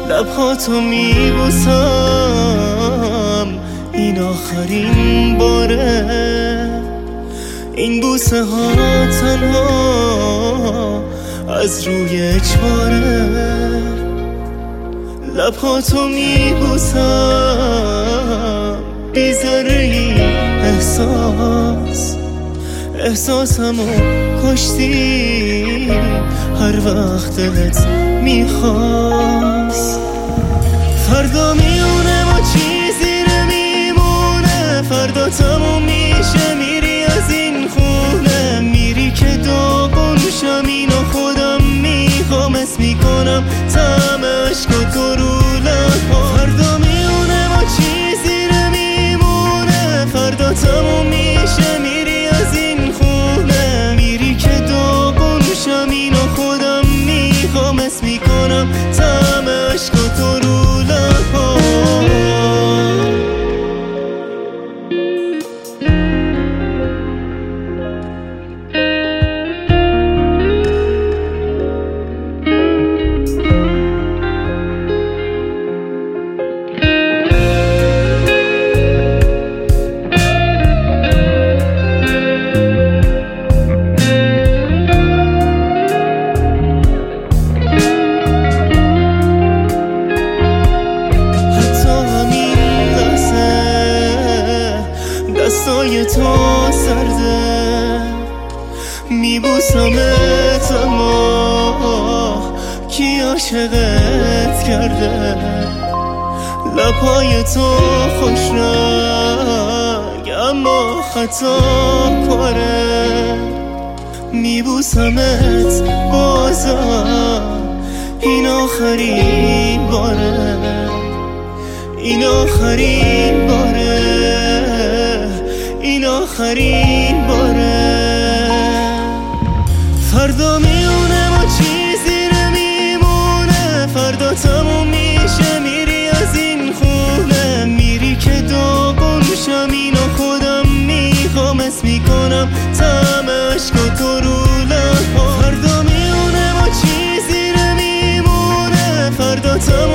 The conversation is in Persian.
لبهاتو میبوسم، این آخرین باره. این بوسه ها تنها از روی اجباره. لبهاتو میبوسم بی ذره احساسمو کشتی هر وقت دلت میخواست. فردا میونه ما چیزی نمیمونه، فردا تموم میشه میری از این خونه. میری که داغون شم، اینو خودم میخوام، اسم میکنم طعم عشق تو رو لب‌ها. فردا میونه ما چیزی نمیمونه، فردا تموم میشه میری از این خونه. میری که داغون شم، اینو خودم میخوام، اسم میکنم طعم عشق تو رو لب‌ها. دستای تو سرده میبوسمت، اما کی عاشقت کرده؟ لبهای تو خوش رنگ اما خطا کاره. میبوسمت بازم، این آخرین باره، این آخرین باره، این آخرین باره. فردا میونه ما چیزی نمیمونه، فردا تموم میشه میری از این خونه. میری که داغون شم، اینو خودم میخوام، اسم میکنم طعم عشق تو رو لب‌ها. فردا میونه ما چیزی نمیمونه، فردا تموم